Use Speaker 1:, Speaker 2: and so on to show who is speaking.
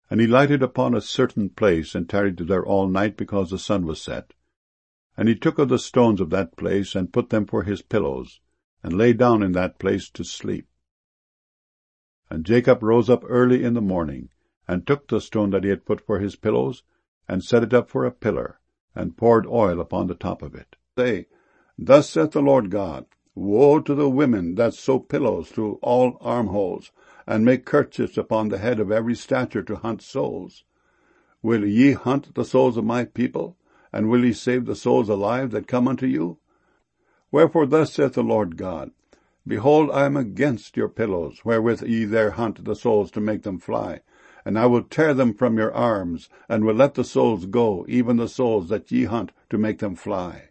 Speaker 1: And he lighted upon a certain place, and tarried there all night, because the sun was set. And he took of the stones of that place, and put them for his pillows, and lay down in that place to sleep. And Jacob rose up early in the morning, and took the stone that he had put for his pillows, and set it up for a pillar, and poured oil upon the top of it. Say, Thus saith the Lord God, Woe to the women that sew pillows through all armholes, and make kerchiefs upon the head of every stature to hunt souls. Will ye hunt the souls of my people? And will ye save the souls alive that come unto you? Wherefore thus saith the Lord God, Behold, I am against your pillows, wherewith ye there hunt the souls to make them fly. And I will tear them from your arms, and will let the souls go, even the souls that ye hunt to make them fly.